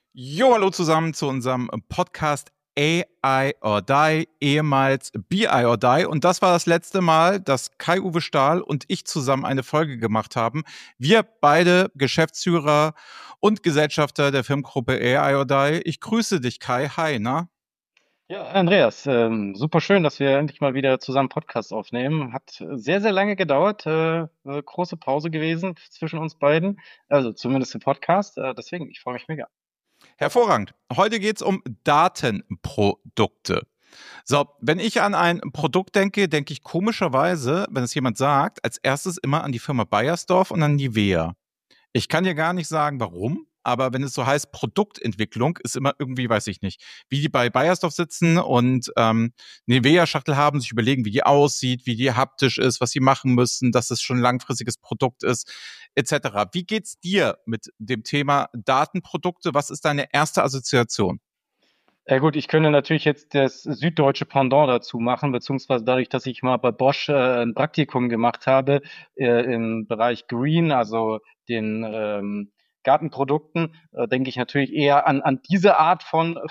Jo, hallo zusammen zu unserem Podcast AI or Die, ehemals BI or Die. Und das war das letzte Mal, dass Kai-Uwe Stahl und ich zusammen eine Folge gemacht haben. Wir beide Geschäftsführer und Gesellschafter der Firmengruppe AI or Die. Ich grüße dich, Kai. Hi, na? Ja, Andreas, super schön, dass wir endlich mal wieder zusammen Podcast aufnehmen. Hat sehr, sehr lange gedauert, große Pause gewesen zwischen uns beiden, also zumindest im Podcast. Deswegen, ich freue mich mega. Hervorragend. Heute geht's um Datenprodukte. So, wenn ich an ein Produkt denke, denke ich komischerweise, wenn es jemand sagt, als erstes immer an die Firma Bayersdorf und an Nivea. Ich kann dir gar nicht sagen, warum, aber wenn es so heißt Produktentwicklung, ist immer irgendwie, weiß ich nicht, wie die bei Bayersdorf sitzen und Nivea-Schachtel haben, sich überlegen, wie die aussieht, wie die haptisch ist, was sie machen müssen, dass es schon ein langfristiges Produkt ist, etc. Wie geht's dir mit dem Thema Datenprodukte? Was ist deine erste Assoziation? Ja gut, ich könnte natürlich jetzt das süddeutsche Pendant dazu machen, beziehungsweise dadurch, dass ich mal bei Bosch ein Praktikum gemacht habe im Bereich Green, also den Gartenprodukten, denke ich natürlich eher an diese Art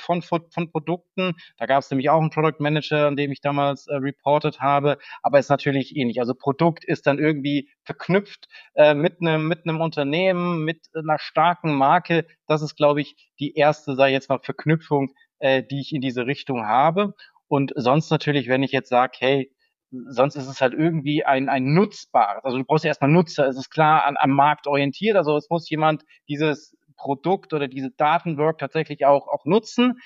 von Produkten. Da gab es nämlich auch einen Product Manager, an dem ich damals reported habe, aber ist natürlich ähnlich. Also Produkt ist dann irgendwie verknüpft mit einem Unternehmen, mit einer starken Marke. Das ist, glaube ich, die erste, sei jetzt mal, Verknüpfung, die ich in diese Richtung habe. Und sonst natürlich, wenn ich jetzt sage, hey, sonst ist es halt irgendwie ein nutzbares. Also du brauchst ja erstmal Nutzer, es ist klar am Markt orientiert. Also es muss jemand dieses Produkt oder diese Datenwork tatsächlich auch nutzen.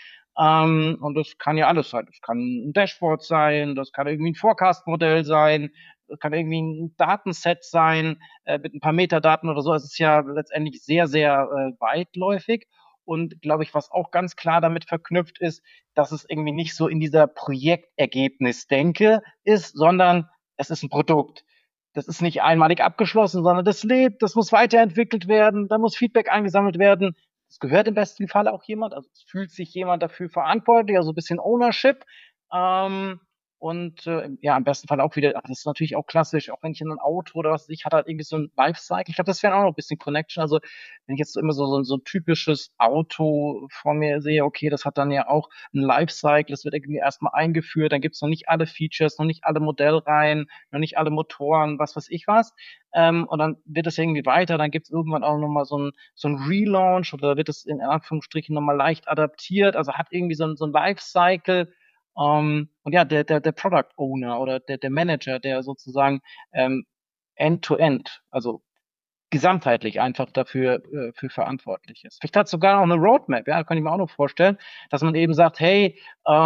Und das kann ja alles sein. Das kann ein Dashboard sein, das kann irgendwie ein Forecast-Modell sein, das kann irgendwie ein Datenset sein, mit ein paar Metadaten oder so. Es ist ja letztendlich sehr, sehr weitläufig. Und glaube ich, was auch ganz klar damit verknüpft ist, dass es irgendwie nicht so in dieser Projektergebnis-Denke ist, sondern es ist ein Produkt. Das ist nicht einmalig abgeschlossen, sondern das lebt, das muss weiterentwickelt werden, da muss Feedback eingesammelt werden. Es gehört im besten Fall auch jemand, also es fühlt sich jemand dafür verantwortlich, also ein bisschen Ownership. Ähm, und ja, im besten Fall auch wieder, ach, das ist natürlich auch klassisch, auch wenn ich in ein Auto oder was weiß ich, hat halt irgendwie so ein Lifecycle. Ich glaube, das wäre auch noch ein bisschen Connection. Also wenn ich jetzt so immer so ein typisches Auto vor mir sehe, okay, das hat dann ja auch ein Lifecycle, das wird irgendwie erstmal eingeführt, dann gibt's noch nicht alle Features, noch nicht alle Modellreihen, noch nicht alle Motoren, was weiß ich was. Und dann wird es irgendwie weiter, dann gibt's irgendwann auch nochmal so ein Relaunch oder wird es in Anführungsstrichen nochmal leicht adaptiert, also hat irgendwie so ein Lifecycle. Und ja, der Product Owner oder der Manager, der sozusagen End-to-End, also gesamtheitlich einfach dafür für verantwortlich ist. Vielleicht hat sogar noch eine Roadmap, ja, kann ich mir auch noch vorstellen, dass man eben sagt, hey,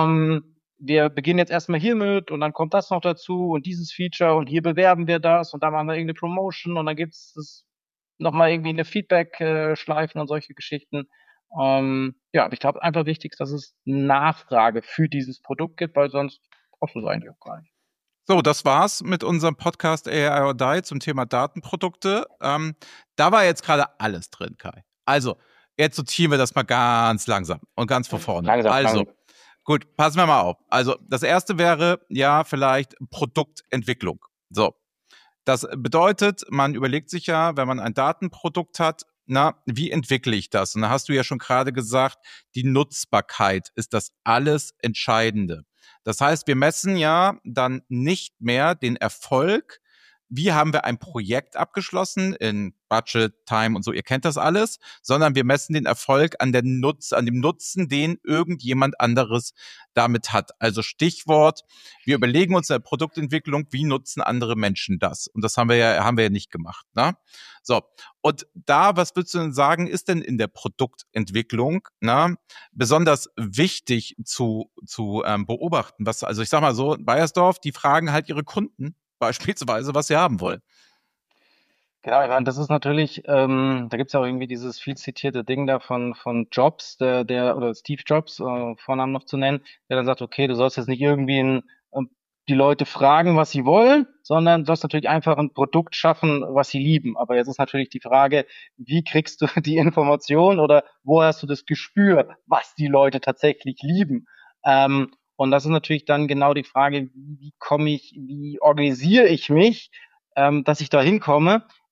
wir beginnen jetzt erstmal hiermit und dann kommt das noch dazu und dieses Feature und hier bewerben wir das und da machen wir irgendeine Promotion und dann gibt's das nochmal irgendwie eine Feedback-Schleifen und solche Geschichten. Ja, aber ich glaube einfach wichtig ist, dass es Nachfrage für dieses Produkt gibt, weil sonst brauchst du es eigentlich auch gar nicht. So, das war's mit unserem Podcast AI or Die zum Thema Datenprodukte. Da war jetzt gerade alles drin, Kai. Also, jetzt sortieren wir das mal ganz langsam und ganz von vorne. Langsam, Also, langsam. gut, passen wir mal auf. Also, das erste wäre ja vielleicht Produktentwicklung. So, das bedeutet, man überlegt sich ja, wenn man ein Datenprodukt hat, na, wie entwickle ich das? Und da hast du ja schon gerade gesagt, die Nutzbarkeit ist das alles Entscheidende. Das heißt, wir messen ja dann nicht mehr den Erfolg. Wie haben wir ein Projekt abgeschlossen in Budget, Time und so, ihr kennt das alles, sondern wir messen den Erfolg an an dem Nutzen, den irgendjemand anderes damit hat. Also Stichwort, wir überlegen uns in der Produktentwicklung, wie nutzen andere Menschen das? Und das haben wir ja nicht gemacht. Ne? So. Und da, was würdest du denn sagen, ist denn in der Produktentwicklung besonders wichtig zu beobachten? Also ich sag mal so, Bayersdorf, die fragen halt ihre Kunden beispielsweise, was sie haben wollen. Genau, ich meine, das ist natürlich, da gibt's ja auch irgendwie dieses viel zitierte Ding da von Jobs, oder Steve Jobs, Vornamen noch zu nennen, der dann sagt, okay, du sollst jetzt nicht irgendwie die Leute fragen, was sie wollen, sondern du sollst natürlich einfach ein Produkt schaffen, was sie lieben. Aber jetzt ist natürlich die Frage, wie kriegst du die Information oder wo hast du das Gespür, was die Leute tatsächlich lieben? Und das ist natürlich dann genau die Frage, wie organisiere ich mich, dass ich da hinkomme?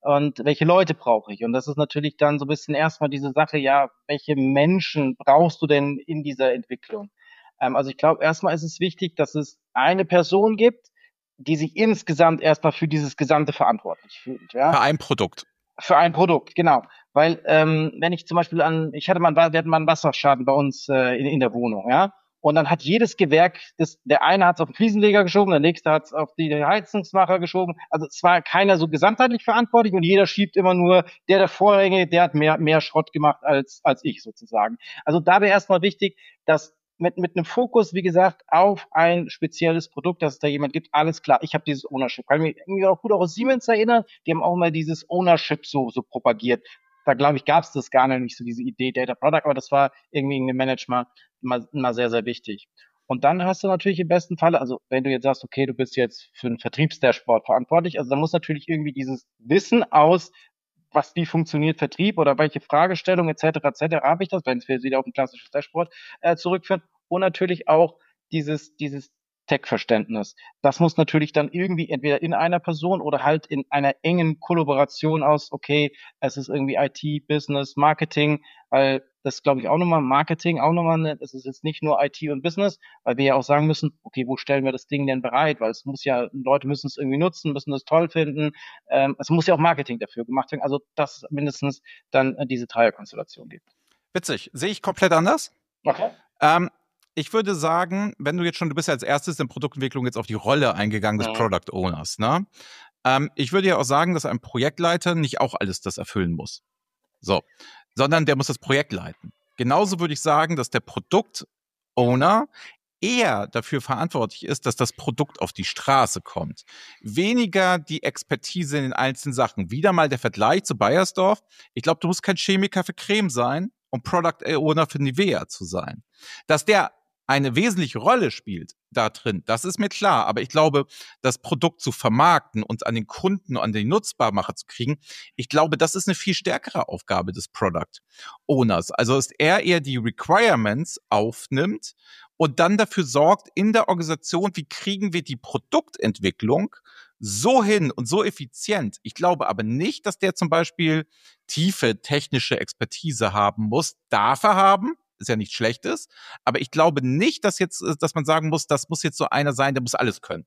und welche Leute brauche ich? Und das ist natürlich dann so ein bisschen erstmal diese Sache, ja, welche Menschen brauchst du denn in dieser Entwicklung? Also ich glaube, erstmal ist es wichtig, dass es eine Person gibt, die sich insgesamt erstmal für dieses Gesamte verantwortlich fühlt, ja. Für ein Produkt. Für ein Produkt, genau. Weil, wenn ich zum Beispiel wir hatten mal einen Wasserschaden bei uns in der Wohnung, ja. Und dann hat jedes Gewerk, der eine hat es auf den Fliesenleger geschoben, der nächste hat es auf die Heizungsmacher geschoben. Also es war keiner so gesamtheitlich verantwortlich und jeder schiebt immer nur, der Vorrangige, der hat mehr Schrott gemacht als ich sozusagen. Also da wäre erstmal wichtig, dass mit einem Fokus, wie gesagt, auf ein spezielles Produkt, dass es da jemand gibt, alles klar, ich habe dieses Ownership. Kann mich irgendwie auch gut auch aus Siemens erinnern, die haben auch mal dieses Ownership so propagiert. Da glaube ich, gab es das gar nicht so, diese Idee Data Product, aber das war irgendwie in dem Management mal sehr, sehr wichtig. Und dann hast du natürlich im besten Falle, also wenn du jetzt sagst, okay, du bist jetzt für einen Vertriebsdashboard verantwortlich, also da muss natürlich irgendwie dieses Wissen aus, wie funktioniert Vertrieb oder welche Fragestellungen etc. habe ich das, wenn wir wieder auf ein klassisches Dashboard zurückführen. Und natürlich auch dieses Tech-Verständnis. Das muss natürlich dann irgendwie entweder in einer Person oder halt in einer engen Kollaboration aus, okay, es ist irgendwie IT, Business, Marketing, weil das glaube ich auch nochmal Marketing, auch nochmal, es ist jetzt nicht nur IT und Business, weil wir ja auch sagen müssen, okay, wo stellen wir das Ding denn bereit? Weil es muss ja, Leute müssen es irgendwie nutzen, müssen es toll finden. Es muss ja auch Marketing dafür gemacht werden. Also, dass es mindestens dann diese Dreierkonstellation gibt. Witzig. Sehe ich komplett anders. Okay. Ähm, Ich würde sagen, du bist ja als erstes in Produktentwicklung jetzt auf die Rolle eingegangen des Mhm. Product Owners, ne? Ich würde ja auch sagen, dass ein Projektleiter nicht auch alles das erfüllen muss. So. Sondern der muss das Projekt leiten. Genauso würde ich sagen, dass der Produkt Owner eher dafür verantwortlich ist, dass das Produkt auf die Straße kommt. Weniger die Expertise in den einzelnen Sachen. Wieder mal der Vergleich zu Bayersdorf. Ich glaube, du musst kein Chemiker für Creme sein, um Product Owner für Nivea zu sein. Dass der eine wesentliche Rolle spielt da drin, das ist mir klar. Aber ich glaube, das Produkt zu vermarkten und an den Kunden, an den Nutzbarmacher zu kriegen, ich glaube, das ist eine viel stärkere Aufgabe des Product Owners. Also, dass er eher die Requirements aufnimmt und dann dafür sorgt in der Organisation, wie kriegen wir die Produktentwicklung so hin und so effizient. Ich glaube aber nicht, dass der zum Beispiel tiefe technische Expertise haben muss. Darf er haben, ist ja nichts Schlechtes, aber ich glaube nicht, dass man sagen muss, das muss jetzt so einer sein, der muss alles können.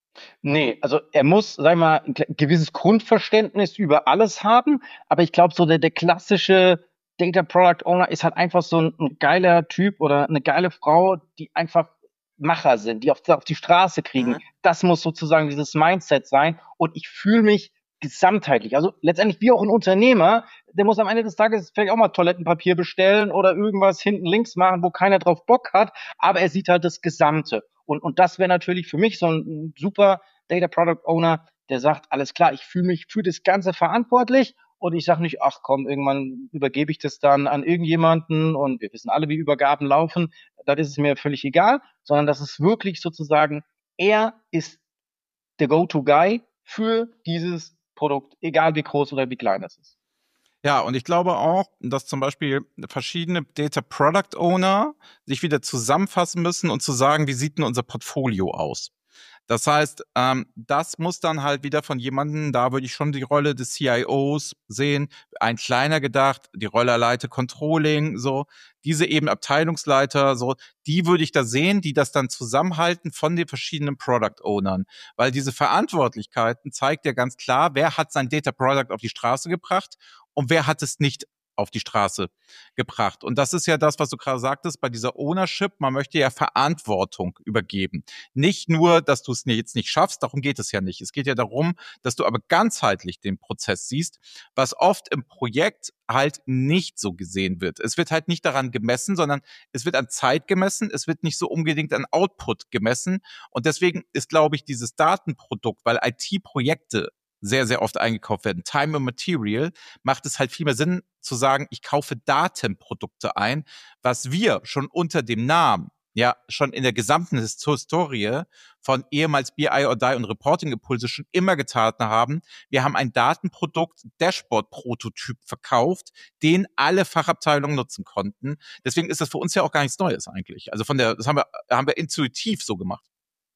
Nee, also er muss, sag ich mal, ein gewisses Grundverständnis über alles haben, aber ich glaube, so der klassische Data Product Owner ist halt einfach so ein geiler Typ oder eine geile Frau, die einfach Macher sind, die auf die Straße kriegen. Mhm. Das muss sozusagen dieses Mindset sein und ich fühle mich gesamtheitlich. Also letztendlich wie auch ein Unternehmer, der muss am Ende des Tages vielleicht auch mal Toilettenpapier bestellen oder irgendwas hinten links machen, wo keiner drauf Bock hat, aber er sieht halt das Gesamte. Und das wäre natürlich für mich so ein super Data Product Owner, der sagt, alles klar, ich fühle mich für das Ganze verantwortlich und ich sage nicht, ach komm, irgendwann übergebe ich das dann an irgendjemanden und wir wissen alle, wie Übergaben laufen, dann ist es mir völlig egal, sondern das ist wirklich sozusagen, er ist der Go-To-Guy für dieses Produkt, egal wie groß oder wie klein es ist. Ja, und ich glaube auch, dass zum Beispiel verschiedene Data Product Owner sich wieder zusammenfassen müssen und zu sagen, wie sieht denn unser Portfolio aus? Das heißt, das muss dann halt wieder von jemandem, da würde ich schon die Rolle des CIOs sehen, ein kleiner gedacht, die Rolle Leiter Controlling, so, diese eben Abteilungsleiter, so, die würde ich da sehen, die das dann zusammenhalten von den verschiedenen Product Ownern. Weil diese Verantwortlichkeiten zeigt ja ganz klar, wer hat sein Data Product auf die Straße gebracht und wer hat es nicht auf die Straße gebracht. Und das ist ja das, was du gerade sagtest, bei dieser Ownership, man möchte ja Verantwortung übergeben. Nicht nur, dass du es jetzt nicht schaffst, darum geht es ja nicht. Es geht ja darum, dass du aber ganzheitlich den Prozess siehst, was oft im Projekt halt nicht so gesehen wird. Es wird halt nicht daran gemessen, sondern es wird an Zeit gemessen, es wird nicht so unbedingt an Output gemessen. Und deswegen ist, glaube ich, dieses Datenprodukt, weil IT-Projekte sehr, sehr oft eingekauft werden, Time and Material, macht es halt viel mehr Sinn zu sagen, ich kaufe Datenprodukte ein, was wir schon unter dem Namen, ja, schon in der gesamten Historie von ehemals BI or Die und Reporting Impulse schon immer getan haben. Wir haben ein Datenprodukt, Dashboard-Prototyp verkauft, den alle Fachabteilungen nutzen konnten. Deswegen ist das für uns ja auch gar nichts Neues eigentlich. Also das haben wir intuitiv so gemacht.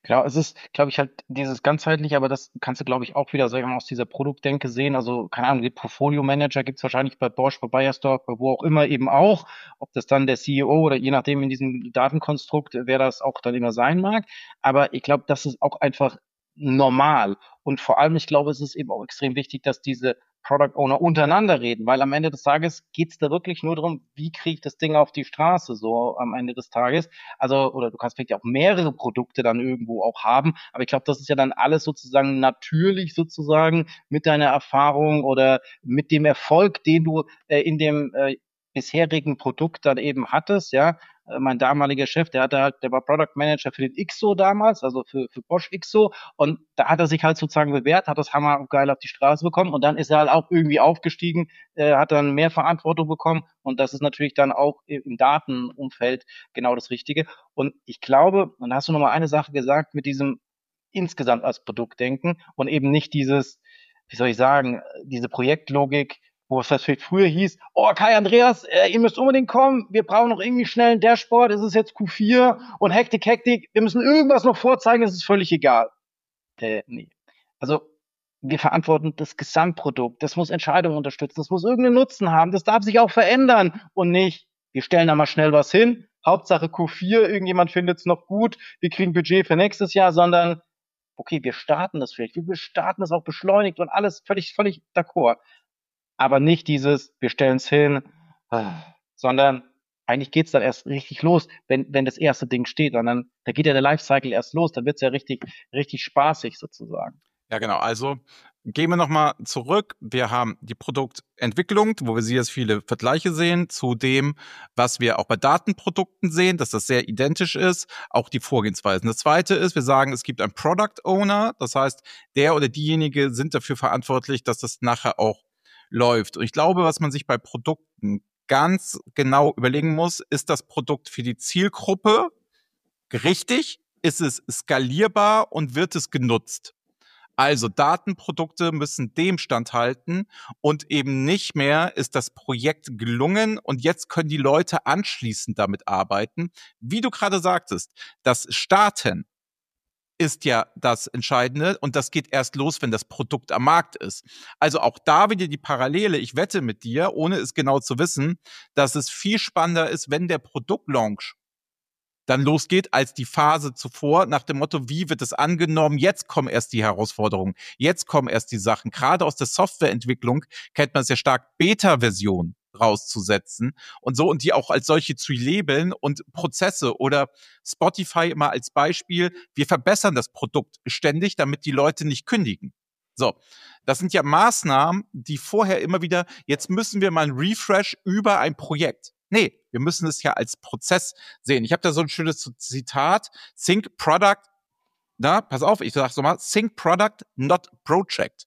Genau, es ist, glaube ich, halt dieses ganzheitliche, aber das kannst du, glaube ich, auch wieder, sagen wir mal, aus dieser Produktdenke sehen. Also, keine Ahnung, die Portfolio-Manager gibt's wahrscheinlich bei Bosch, bei Bayersdorf, bei wo auch immer eben auch. Ob das dann der CEO oder je nachdem in diesem Datenkonstrukt, wer das auch dann immer sein mag. Aber ich glaube, das ist auch einfach normal. Und vor allem, ich glaube, es ist eben auch extrem wichtig, dass diese Product Owner untereinander reden, weil am Ende des Tages geht's da wirklich nur darum, wie kriege ich das Ding auf die Straße, so am Ende des Tages. Also, oder du kannst vielleicht ja auch mehrere Produkte dann irgendwo auch haben, aber ich glaube, das ist ja dann alles sozusagen natürlich sozusagen mit deiner Erfahrung oder mit dem Erfolg, den du in dem bisherigen Produkt dann eben hattest, ja. Mein damaliger Chef, der war Product Manager für den IXO damals, also für Bosch IXO, und da hat er sich halt sozusagen bewährt, hat das Hammer geil auf die Straße bekommen und dann ist er halt auch irgendwie aufgestiegen, hat dann mehr Verantwortung bekommen und das ist natürlich dann auch im Datenumfeld genau das Richtige. Und ich glaube, und da hast du noch mal eine Sache gesagt mit diesem insgesamt als Produkt denken und eben nicht dieses, wie soll ich sagen, diese Projektlogik, wo es vielleicht früher hieß, oh Kai Andreas, ihr müsst unbedingt kommen, wir brauchen noch irgendwie schnell einen Dashboard, es ist jetzt Q4 und Hektik, Hektik, wir müssen irgendwas noch vorzeigen, es ist völlig egal. Nee. Also wir verantworten das Gesamtprodukt, das muss Entscheidungen unterstützen, das muss irgendeinen Nutzen haben, das darf sich auch verändern und nicht, wir stellen da mal schnell was hin, Hauptsache Q4, irgendjemand findet es noch gut, wir kriegen Budget für nächstes Jahr, sondern okay, wir starten das vielleicht, wir starten das auch beschleunigt und alles völlig d'accord. Aber nicht dieses, wir stellen es hin, sondern eigentlich geht's dann erst richtig los, wenn das erste Ding steht. Und dann, da geht ja der Lifecycle erst los, dann wird's ja richtig spaßig sozusagen. Ja, genau. Also gehen wir nochmal zurück. Wir haben die Produktentwicklung, wo wir jetzt viele Vergleiche sehen zu dem, was wir auch bei Datenprodukten sehen, dass das sehr identisch ist, auch die Vorgehensweisen. Das Zweite ist, wir sagen, es gibt einen Product Owner, das heißt, der oder diejenige sind dafür verantwortlich, dass das nachher auch läuft. Und ich glaube, was man sich bei Produkten ganz genau überlegen muss, ist das Produkt für die Zielgruppe richtig? Ist es skalierbar und wird es genutzt? Also Datenprodukte müssen dem standhalten und eben nicht mehr ist das Projekt gelungen und jetzt können die Leute anschließend damit arbeiten. Wie du gerade sagtest, das Starten ist ja das Entscheidende und das geht erst los, wenn das Produkt am Markt ist. Also auch da wieder die Parallele. Ich wette mit dir, ohne es genau zu wissen, dass es viel spannender ist, wenn der Produktlaunch dann losgeht, als die Phase zuvor, nach dem Motto, wie wird es angenommen? Jetzt kommen erst die Herausforderungen, jetzt kommen erst die Sachen. Gerade aus der Softwareentwicklung kennt man es ja stark, Beta-Version rauszusetzen und so und die auch als solche zu labeln und Prozesse oder Spotify immer als Beispiel, wir verbessern das Produkt ständig, damit die Leute nicht kündigen. So, das sind ja Maßnahmen, die vorher immer wieder, jetzt müssen wir mal ein Refresh über ein Projekt. Nee, wir müssen es ja als Prozess sehen. Ich habe da so ein schönes Zitat, Think Product, na, pass auf, ich sag's nochmal, Think Product, not Project.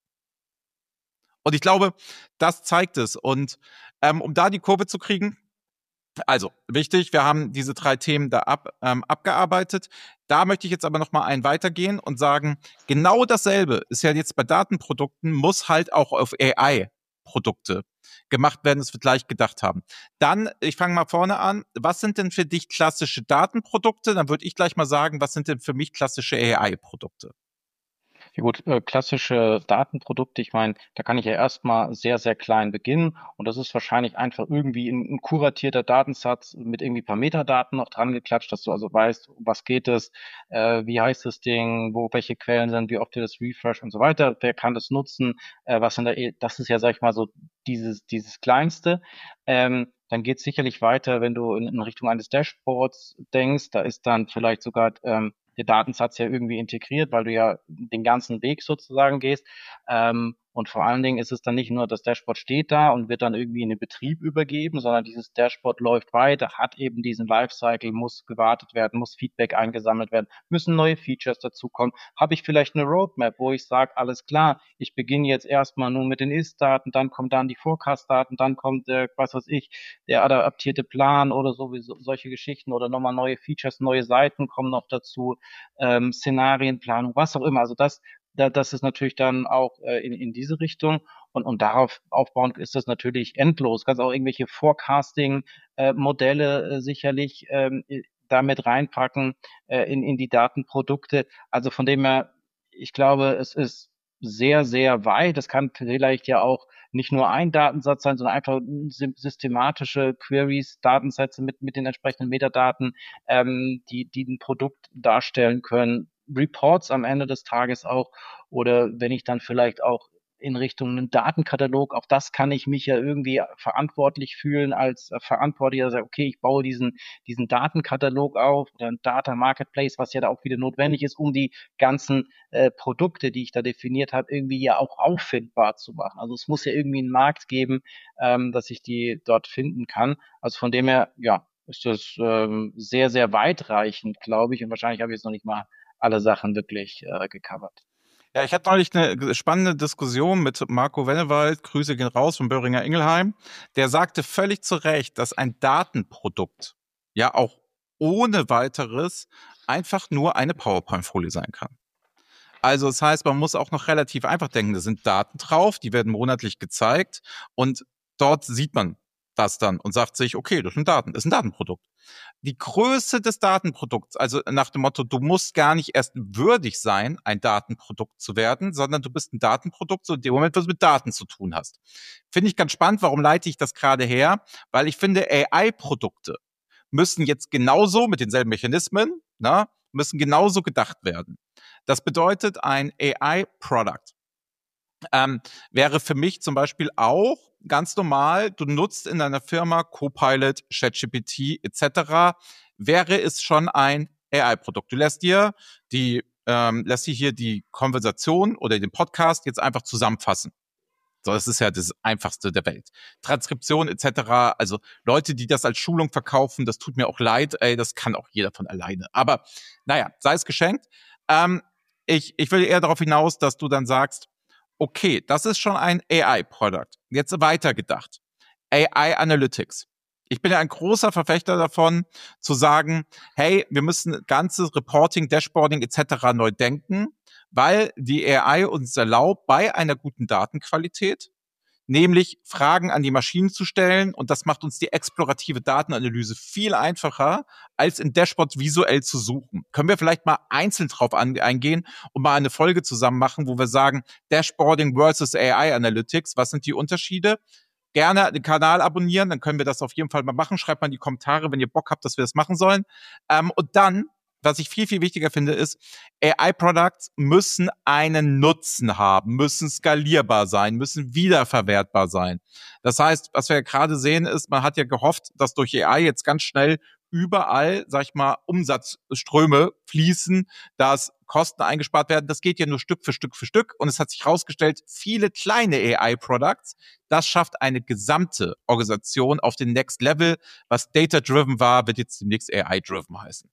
Und ich glaube, das zeigt es. Und um da die Kurve zu kriegen, also wichtig, wir haben diese drei Themen da abgearbeitet. Da möchte ich jetzt aber noch mal einen weitergehen und sagen, genau dasselbe ist ja jetzt bei Datenprodukten, muss halt auch auf AI-Produkte gemacht werden, das wir gleich gedacht haben. Dann, ich fange mal vorne an, was sind denn für dich klassische Datenprodukte? Dann würde ich gleich mal sagen, was sind denn für mich klassische AI-Produkte? Ja gut, klassische Datenprodukte, ich meine, da kann ich ja erstmal sehr klein beginnen und das ist wahrscheinlich einfach irgendwie ein kuratierter Datensatz mit irgendwie ein paar Metadaten noch dran geklatscht, dass du also weißt, um was geht es, wie heißt das Ding, wo welche Quellen sind, wie oft ihr das refresh und so weiter, wer kann das nutzen, was sind da, das ist ja, sag ich mal, so dieses Kleinste. Dann geht es sicherlich weiter, wenn du in Richtung eines Dashboards denkst, da ist dann vielleicht sogar der Datensatz ja irgendwie integriert, weil du ja den ganzen Weg sozusagen gehst. Und vor allen Dingen ist es dann nicht nur, das Dashboard steht da und wird dann irgendwie in den Betrieb übergeben, sondern dieses Dashboard läuft weiter, hat eben diesen Lifecycle, muss gewartet werden, muss Feedback eingesammelt werden, müssen neue Features dazukommen. Habe ich vielleicht eine Roadmap, wo ich sage, alles klar, ich beginne jetzt erstmal nur mit den Ist-Daten, dann kommen dann die Forecast-Daten, dann kommt, was weiß ich, der adaptierte Plan oder sowieso solche Geschichten oder nochmal neue Features, neue Seiten kommen noch dazu, Szenarienplanung, was auch immer. Also das ist natürlich dann auch in diese Richtung und darauf aufbauend ist das natürlich endlos. Kannst auch irgendwelche Forecasting-Modelle sicherlich damit reinpacken in die Datenprodukte. Also von dem her, ich glaube, es ist sehr, sehr weit. Es kann vielleicht ja auch nicht nur ein Datensatz sein, sondern einfach systematische Queries, Datensätze mit den entsprechenden Metadaten, die ein Produkt darstellen können. Reports am Ende des Tages auch. Oder wenn ich dann vielleicht auch in Richtung einen Datenkatalog, auch das kann ich mich ja irgendwie verantwortlich fühlen als Verantwortlicher, der sagt, okay, ich baue diesen Datenkatalog auf oder ein Data Marketplace, was ja da auch wieder notwendig ist, um die ganzen Produkte, die ich da definiert habe, irgendwie ja auch auffindbar zu machen. Also es muss ja irgendwie einen Markt geben, dass ich die dort finden kann. Also von dem her, ja, ist das sehr, sehr weitreichend, glaube ich. Und wahrscheinlich habe ich jetzt noch nicht mal alle Sachen wirklich gecovert. Ja, ich hatte neulich eine spannende Diskussion mit Marco Wennewald, Grüße gehen raus von Böhringer Ingelheim. Der sagte völlig zu Recht, dass ein Datenprodukt ja auch ohne weiteres einfach nur eine PowerPoint-Folie sein kann. Also das heißt, man muss auch noch relativ einfach denken, da sind Daten drauf, die werden monatlich gezeigt und dort sieht man das dann und sagt sich, okay, das sind Daten, das ist ein Datenprodukt. Die Größe des Datenprodukts, also nach dem Motto, du musst gar nicht erst würdig sein, ein Datenprodukt zu werden, sondern du bist ein Datenprodukt, so in dem Moment, was du mit Daten zu tun hast. Finde ich ganz spannend, warum leite ich das gerade her? Weil ich finde, AI-Produkte müssen jetzt genauso mit denselben Mechanismen, müssen genauso gedacht werden. Das bedeutet, ein AI-Product wäre für mich zum Beispiel auch ganz normal, du nutzt in deiner Firma Copilot, ChatGPT etc., wäre es schon ein AI-Produkt. Du lässt dir hier die Konversation oder den Podcast jetzt einfach zusammenfassen. So, das ist ja das Einfachste der Welt. Transkription etc., also Leute, die das als Schulung verkaufen, das tut mir auch leid, das kann auch jeder von alleine. Aber naja, sei es geschenkt. Ähm, ich will eher darauf hinaus, dass du dann sagst, okay, das ist schon ein AI-Product. Jetzt weitergedacht. AI Analytics. Ich bin ja ein großer Verfechter davon, zu sagen, hey, wir müssen ganzes Reporting, Dashboarding etc. neu denken, weil die AI uns erlaubt, bei einer guten Datenqualität, nämlich Fragen an die Maschinen zu stellen, und das macht uns die explorative Datenanalyse viel einfacher, als in Dashboards visuell zu suchen. Können wir vielleicht mal einzeln drauf eingehen und mal eine Folge zusammen machen, wo wir sagen, Dashboarding versus AI Analytics, was sind die Unterschiede? Gerne den Kanal abonnieren, dann können wir das auf jeden Fall mal machen. Schreibt mal in die Kommentare, wenn ihr Bock habt, dass wir das machen sollen. Und dann, was ich viel, viel wichtiger finde, ist, AI-Products müssen einen Nutzen haben, müssen skalierbar sein, müssen wiederverwertbar sein. Das heißt, was wir ja gerade sehen, ist, man hat ja gehofft, dass durch AI jetzt ganz schnell überall, sag ich mal, Umsatzströme fließen, dass Kosten eingespart werden. Das geht ja nur Stück für Stück für Stück. Und es hat sich herausgestellt, viele kleine AI-Products, das schafft eine gesamte Organisation auf den Next Level. Was Data-Driven war, wird jetzt demnächst AI-Driven heißen.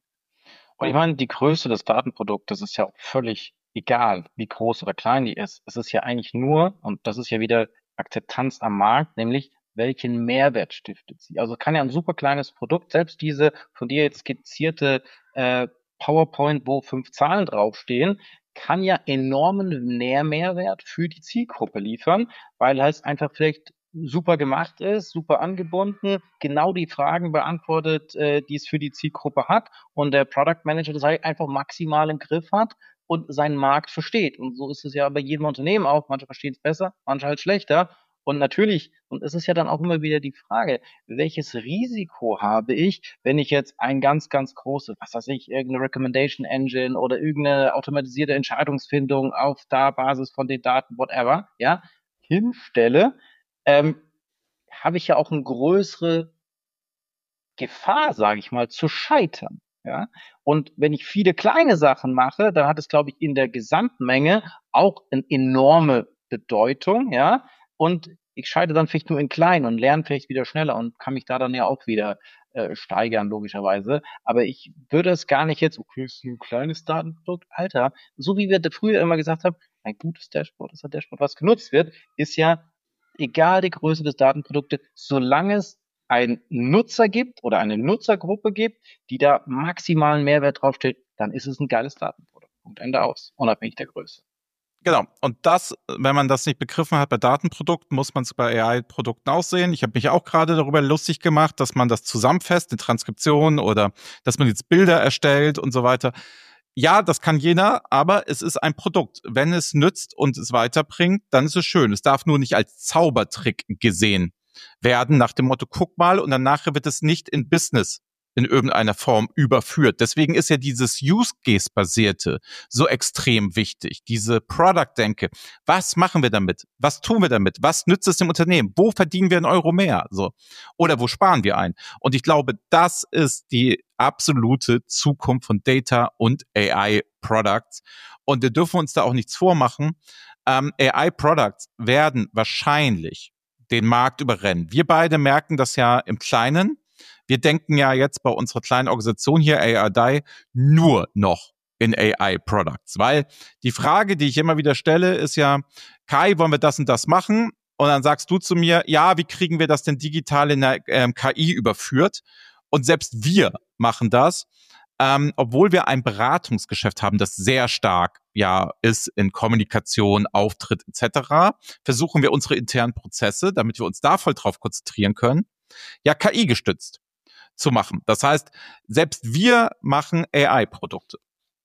Und ich meine, die Größe des Datenproduktes ist ja auch völlig egal, wie groß oder klein die ist. Es ist ja eigentlich nur, und das ist ja wieder Akzeptanz am Markt, nämlich welchen Mehrwert stiftet sie. Also kann ja ein super kleines Produkt, selbst diese von dir jetzt skizzierte PowerPoint, wo 5 Zahlen draufstehen, kann ja enormen Nährmehrwert für die Zielgruppe liefern, weil es einfach vielleicht super gemacht ist, super angebunden, genau die Fragen beantwortet, die es für die Zielgruppe hat und der Product Manager das halt einfach maximal im Griff hat und seinen Markt versteht. Und so ist es ja bei jedem Unternehmen auch. Manche verstehen es besser, manche halt schlechter. Und natürlich, und es ist ja dann auch immer wieder die Frage, welches Risiko habe ich, wenn ich jetzt ein ganz, ganz großes, was weiß ich, irgendeine Recommendation Engine oder irgendeine automatisierte Entscheidungsfindung auf der Basis von den Daten, whatever, ja, hinstelle, ähm, habe ich ja auch eine größere Gefahr, sage ich mal, zu scheitern. Ja? Und wenn ich viele kleine Sachen mache, dann hat es, glaube ich, in der Gesamtmenge auch eine enorme Bedeutung. Ja? Und ich scheitere dann vielleicht nur in klein und lerne vielleicht wieder schneller und kann mich da dann ja auch wieder steigern, logischerweise. Aber ich würde es gar nicht jetzt, okay, ist ein kleines Datenprodukt, Alter, so wie wir früher immer gesagt haben, ein gutes Dashboard ist ein Dashboard, was genutzt wird, ist ja egal die Größe des Datenproduktes, solange es einen Nutzer gibt oder eine Nutzergruppe gibt, die da maximalen Mehrwert draufsteht, dann ist es ein geiles Datenprodukt. Punkt, Ende aus. Unabhängig der Größe. Genau. Und das, wenn man das nicht begriffen hat bei Datenprodukten, muss man es bei AI-Produkten auch sehen. Ich habe mich auch gerade darüber lustig gemacht, dass man das zusammenfasst, eine Transkription oder dass man jetzt Bilder erstellt und so weiter. Ja, das kann jeder, aber es ist ein Produkt. Wenn es nützt und es weiterbringt, dann ist es schön. Es darf nur nicht als Zaubertrick gesehen werden, nach dem Motto, guck mal, und dann nachher wird es nicht in Business in irgendeiner Form überführt. Deswegen ist ja dieses Use-Case-basierte so extrem wichtig, diese Product-Denke. Was machen wir damit? Was tun wir damit? Was nützt es dem Unternehmen? Wo verdienen wir einen Euro mehr? So. Oder wo sparen wir ein? Und ich glaube, das ist die absolute Zukunft von Data und AI-Products. Und wir dürfen uns da auch nichts vormachen. AI-Products werden wahrscheinlich den Markt überrennen. Wir beide merken das ja im Kleinen. Wir denken ja jetzt bei unserer kleinen Organisation hier, AI nur noch in AI-Products. Weil die Frage, die ich immer wieder stelle, ist ja, Kai, wollen wir das und das machen? Und dann sagst du zu mir, ja, wie kriegen wir das denn digital in der KI überführt? Und selbst wir machen das, obwohl wir ein Beratungsgeschäft haben, das sehr stark ist in Kommunikation, Auftritt etc., versuchen wir unsere internen Prozesse, damit wir uns da voll drauf konzentrieren können, KI gestützt zu machen. Das heißt, selbst wir machen AI-Produkte.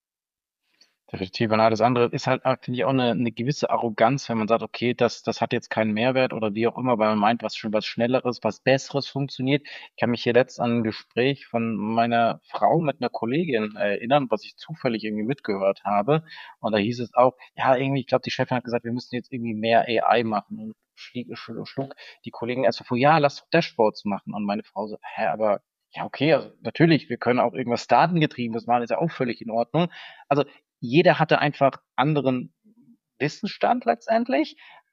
Definitiv. Und alles andere ist halt, finde ich, auch eine gewisse Arroganz, wenn man sagt, okay, das hat jetzt keinen Mehrwert oder wie auch immer, weil man meint, was Schnelleres, was Besseres funktioniert. Ich kann mich hier letzt an ein Gespräch von meiner Frau mit einer Kollegin erinnern, was ich zufällig irgendwie mitgehört habe. Und da hieß es auch, ja, irgendwie, ich glaube, die Chefin hat gesagt, wir müssen jetzt irgendwie mehr AI machen. Und schlug die Kollegen erst so vor, ja, lass doch Dashboards machen. Und meine Frau so, aber ja, okay, also natürlich, wir können auch irgendwas datengetriebenes machen, ist ja auch völlig in Ordnung. Also jeder hatte einfach anderen Wissensstand letztendlich.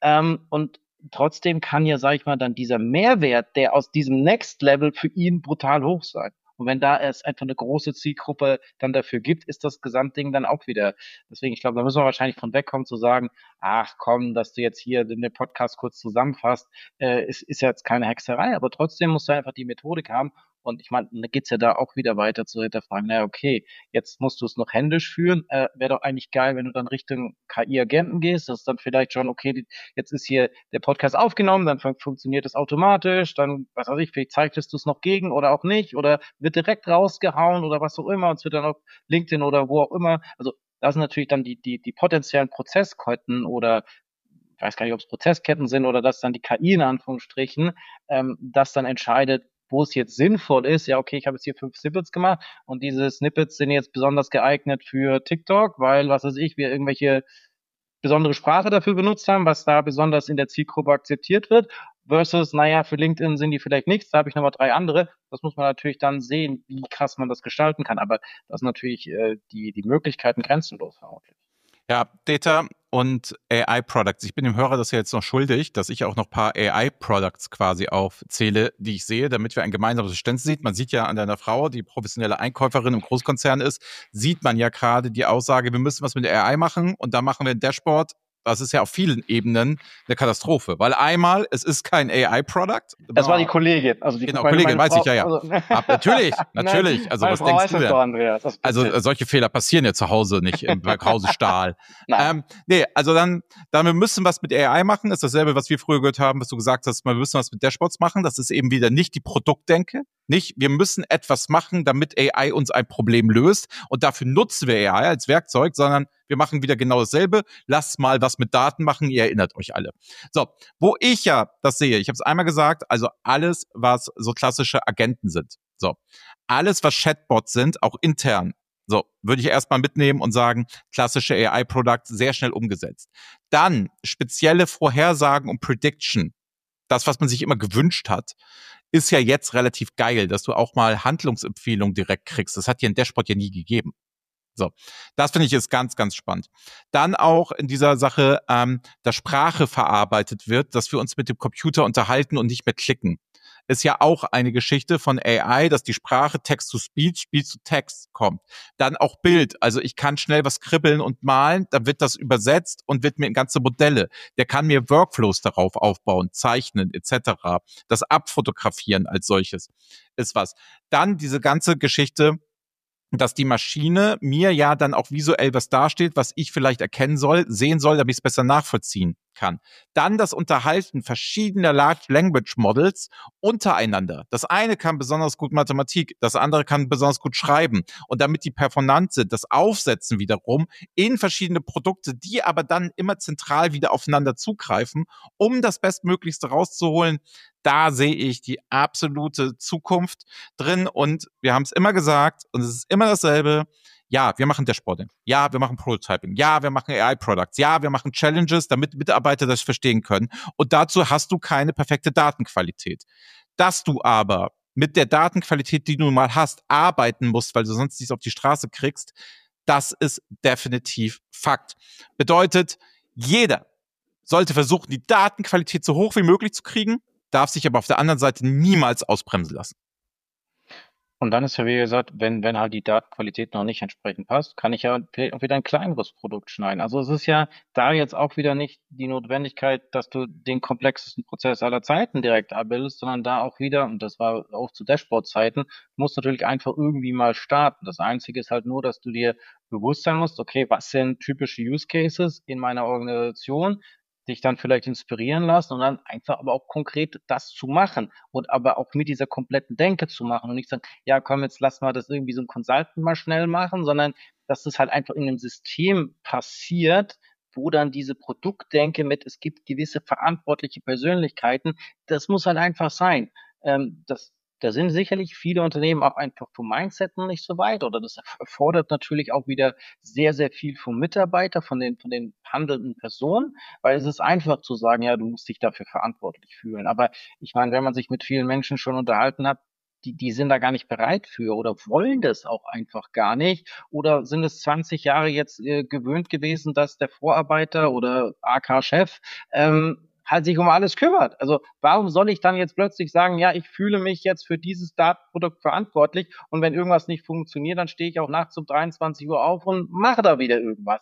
Und trotzdem kann ja, sag ich mal, dann dieser Mehrwert, der aus diesem Next Level für ihn brutal hoch sein. Und wenn da es einfach eine große Zielgruppe dann dafür gibt, ist das Gesamtding dann auch wieder. Deswegen, ich glaube, da müssen wir wahrscheinlich von wegkommen zu sagen, ach komm, dass du jetzt hier den Podcast kurz zusammenfasst, ist ja jetzt keine Hexerei, aber trotzdem musst du einfach die Methodik haben. Und ich meine, da geht's ja da auch wieder weiter zu hinterfragen, naja, okay, jetzt musst du es noch händisch führen. Wäre doch eigentlich geil, wenn du dann Richtung KI-Agenten gehst. Das ist dann vielleicht schon, okay, jetzt ist hier der Podcast aufgenommen, dann funktioniert es automatisch, dann, was weiß ich, vielleicht zeigst du es noch gegen oder auch nicht, oder wird direkt rausgehauen oder was auch immer, und es wird dann auf LinkedIn oder wo auch immer. Also da sind natürlich dann die potenziellen Prozessketten oder ich weiß gar nicht, ob es Prozessketten sind oder dass dann die KI in Anführungsstrichen das dann entscheidet, wo es jetzt sinnvoll ist, ja, okay, ich habe jetzt hier 5 Snippets gemacht und diese Snippets sind jetzt besonders geeignet für TikTok, weil, was weiß ich, wir irgendwelche besondere Sprache dafür benutzt haben, was da besonders in der Zielgruppe akzeptiert wird, versus, naja, für LinkedIn sind die vielleicht nichts, da habe ich nochmal 3 andere. Das muss man natürlich dann sehen, wie krass man das gestalten kann, aber das sind natürlich die Möglichkeiten grenzenlos vermutlich. Ja, Data und AI-Products. Ich bin dem Hörer das ja jetzt noch schuldig, dass ich auch noch ein paar AI-Products quasi aufzähle, die ich sehe, damit wir ein gemeinsames Verständnis sieht. Man sieht ja an deiner Frau, die professionelle Einkäuferin im Großkonzern ist, sieht man ja gerade die Aussage, wir müssen was mit der AI machen und da machen wir ein Dashboard. Das ist ja auf vielen Ebenen eine Katastrophe, weil einmal, es ist kein AI-Product. Das war die Kollegin. Also die genau, Kollegin, weiß Frau, ich, ja. Also, natürlich. Nein, Also was denkst du denn? Doch, Andreas, also solche Fehler passieren ja zu Hause nicht im Hause Stahl. Also dann wir müssen was mit AI machen. Das ist dasselbe, was wir früher gehört haben, was du gesagt hast, wir müssen was mit Dashboards machen. Das ist eben wieder nicht die Produktdenke. Nicht, wir müssen etwas machen, damit AI uns ein Problem löst und dafür nutzen wir AI als Werkzeug, sondern wir machen wieder genau dasselbe. Lasst mal was mit Daten machen, ihr erinnert euch alle. So, wo ich ja das sehe, ich habe es einmal gesagt, also alles, was so klassische Agenten sind. So, alles, was Chatbots sind, auch intern. So, würde ich erstmal mitnehmen und sagen, klassische AI-Products sehr schnell umgesetzt. Dann spezielle Vorhersagen und Prediction. Das, was man sich immer gewünscht hat, ist ja jetzt relativ geil, dass du auch mal Handlungsempfehlungen direkt kriegst. Das hat dir ein Dashboard ja nie gegeben. So, das finde ich ist ganz, ganz spannend. Dann auch in dieser Sache, dass Sprache verarbeitet wird, dass wir uns mit dem Computer unterhalten und nicht mehr klicken. Ist ja auch eine Geschichte von AI, dass die Sprache Text-to-Speech, Speech-to-Text kommt. Dann auch Bild. Also ich kann schnell was kribbeln und malen, dann wird das übersetzt und wird mir ganze Modelle. Der kann mir Workflows darauf aufbauen, zeichnen etc. Das Abfotografieren als solches ist was. Dann diese ganze Geschichte, dass die Maschine mir ja dann auch visuell was dasteht, was ich vielleicht erkennen soll, sehen soll, damit ich es besser nachvollziehen kann. Dann das Unterhalten verschiedener Large Language Models untereinander. Das eine kann besonders gut Mathematik, das andere kann besonders gut schreiben. Und damit die performant sind, das Aufsetzen wiederum in verschiedene Produkte, die aber dann immer zentral wieder aufeinander zugreifen, um das Bestmöglichste rauszuholen. Da sehe ich die absolute Zukunft drin, und wir haben es immer gesagt und es ist immer dasselbe. Ja, wir machen Dashboarding. Ja, wir machen Prototyping. Ja, wir machen AI-Products. Ja, wir machen Challenges, damit Mitarbeiter das verstehen können. Und dazu hast du keine perfekte Datenqualität. Dass du aber mit der Datenqualität, die du mal hast, arbeiten musst, weil du sonst nichts auf die Straße kriegst, das ist definitiv Fakt. Bedeutet, jeder sollte versuchen, die Datenqualität so hoch wie möglich zu kriegen, darf sich aber auf der anderen Seite niemals ausbremsen lassen. Und dann ist ja, wie gesagt, wenn halt die Datenqualität noch nicht entsprechend passt, kann ich ja vielleicht auch wieder ein kleineres Produkt schneiden. Also es ist ja da jetzt auch wieder nicht die Notwendigkeit, dass du den komplexesten Prozess aller Zeiten direkt abbildest, sondern da auch wieder, und das war auch zu Dashboard-Zeiten, musst natürlich einfach irgendwie mal starten. Das Einzige ist halt nur, dass du dir bewusst sein musst, okay, was sind typische Use Cases in meiner Organisation? Dich dann vielleicht inspirieren lassen und dann einfach aber auch konkret das zu machen und aber auch mit dieser kompletten Denke zu machen und nicht sagen, ja, komm, jetzt lass mal das irgendwie so ein Consultant mal schnell machen, sondern dass das halt einfach in einem System passiert, wo dann diese Produktdenke mit, es gibt gewisse verantwortliche Persönlichkeiten, das muss halt einfach sein. Da sind sicherlich viele Unternehmen auch einfach vom Mindset noch nicht so weit oder das erfordert natürlich auch wieder sehr, sehr viel vom Mitarbeiter, von den handelnden Personen, weil es ist einfach zu sagen, ja, du musst dich dafür verantwortlich fühlen. Aber ich meine, wenn man sich mit vielen Menschen schon unterhalten hat, die sind da gar nicht bereit für oder wollen das auch einfach gar nicht oder sind es 20 Jahre jetzt gewöhnt gewesen, dass der Vorarbeiter oder AK-Chef halt sich um alles kümmert. Also warum soll ich dann jetzt plötzlich sagen, ja, ich fühle mich jetzt für dieses Datenprodukt verantwortlich und wenn irgendwas nicht funktioniert, dann stehe ich auch nachts um 23 Uhr auf und mache da wieder irgendwas.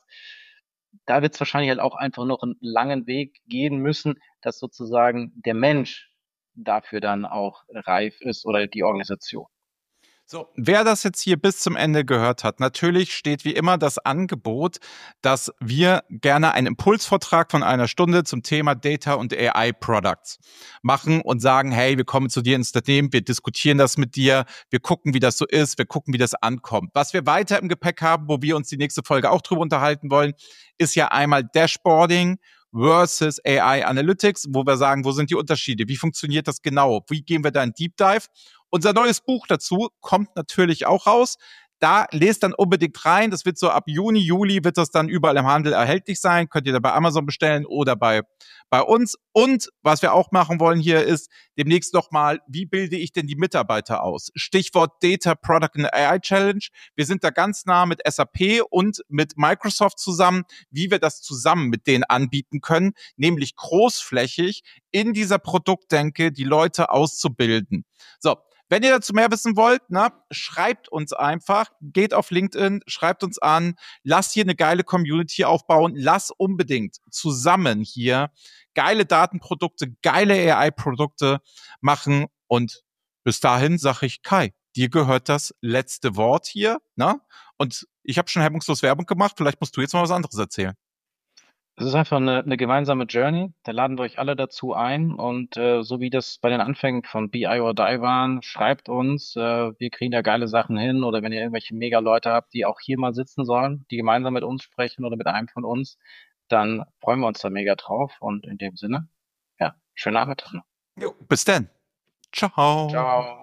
Da wird es wahrscheinlich halt auch einfach noch einen langen Weg gehen müssen, dass sozusagen der Mensch dafür dann auch reif ist oder die Organisation. So, wer das jetzt hier bis zum Ende gehört hat, natürlich steht wie immer das Angebot, dass wir gerne einen Impulsvortrag von einer Stunde zum Thema Data und AI Products machen und sagen, hey, wir kommen zu dir ins Unternehmen, wir diskutieren das mit dir, wir gucken, wie das so ist, wir gucken, wie das ankommt. Was wir weiter im Gepäck haben, wo wir uns die nächste Folge auch drüber unterhalten wollen, ist ja einmal Dashboarding versus AI Analytics, wo wir sagen, wo sind die Unterschiede? Wie funktioniert das genau? Wie gehen wir da in Deep Dive? Unser neues Buch dazu kommt natürlich auch raus. Da lest dann unbedingt rein. Das wird so ab Juni, Juli wird das dann überall im Handel erhältlich sein. Könnt ihr da bei Amazon bestellen oder bei uns. Und was wir auch machen wollen hier ist demnächst nochmal, wie bilde ich denn die Mitarbeiter aus? Stichwort Data Product and AI Challenge. Wir sind da ganz nah mit SAP und mit Microsoft zusammen, wie wir das zusammen mit denen anbieten können, nämlich großflächig in dieser Produktdenke die Leute auszubilden. So, wenn ihr dazu mehr wissen wollt, schreibt uns einfach, geht auf LinkedIn, schreibt uns an, lasst hier eine geile Community aufbauen, lasst unbedingt zusammen hier geile Datenprodukte, geile AI-Produkte machen und bis dahin sage ich, Kai, dir gehört das letzte Wort hier, ne? Und ich habe schon hemmungslos Werbung gemacht, vielleicht musst du jetzt mal was anderes erzählen. Es ist einfach eine gemeinsame Journey. Da laden wir euch alle dazu ein. Und so wie das bei den Anfängen von BI or Die waren, schreibt uns. Wir kriegen da geile Sachen hin. Oder wenn ihr irgendwelche Mega-Leute habt, die auch hier mal sitzen sollen, die gemeinsam mit uns sprechen oder mit einem von uns, dann freuen wir uns da mega drauf. Und in dem Sinne, ja, schönen Nachmittag noch. Jo, bis dann. Ciao. Ciao.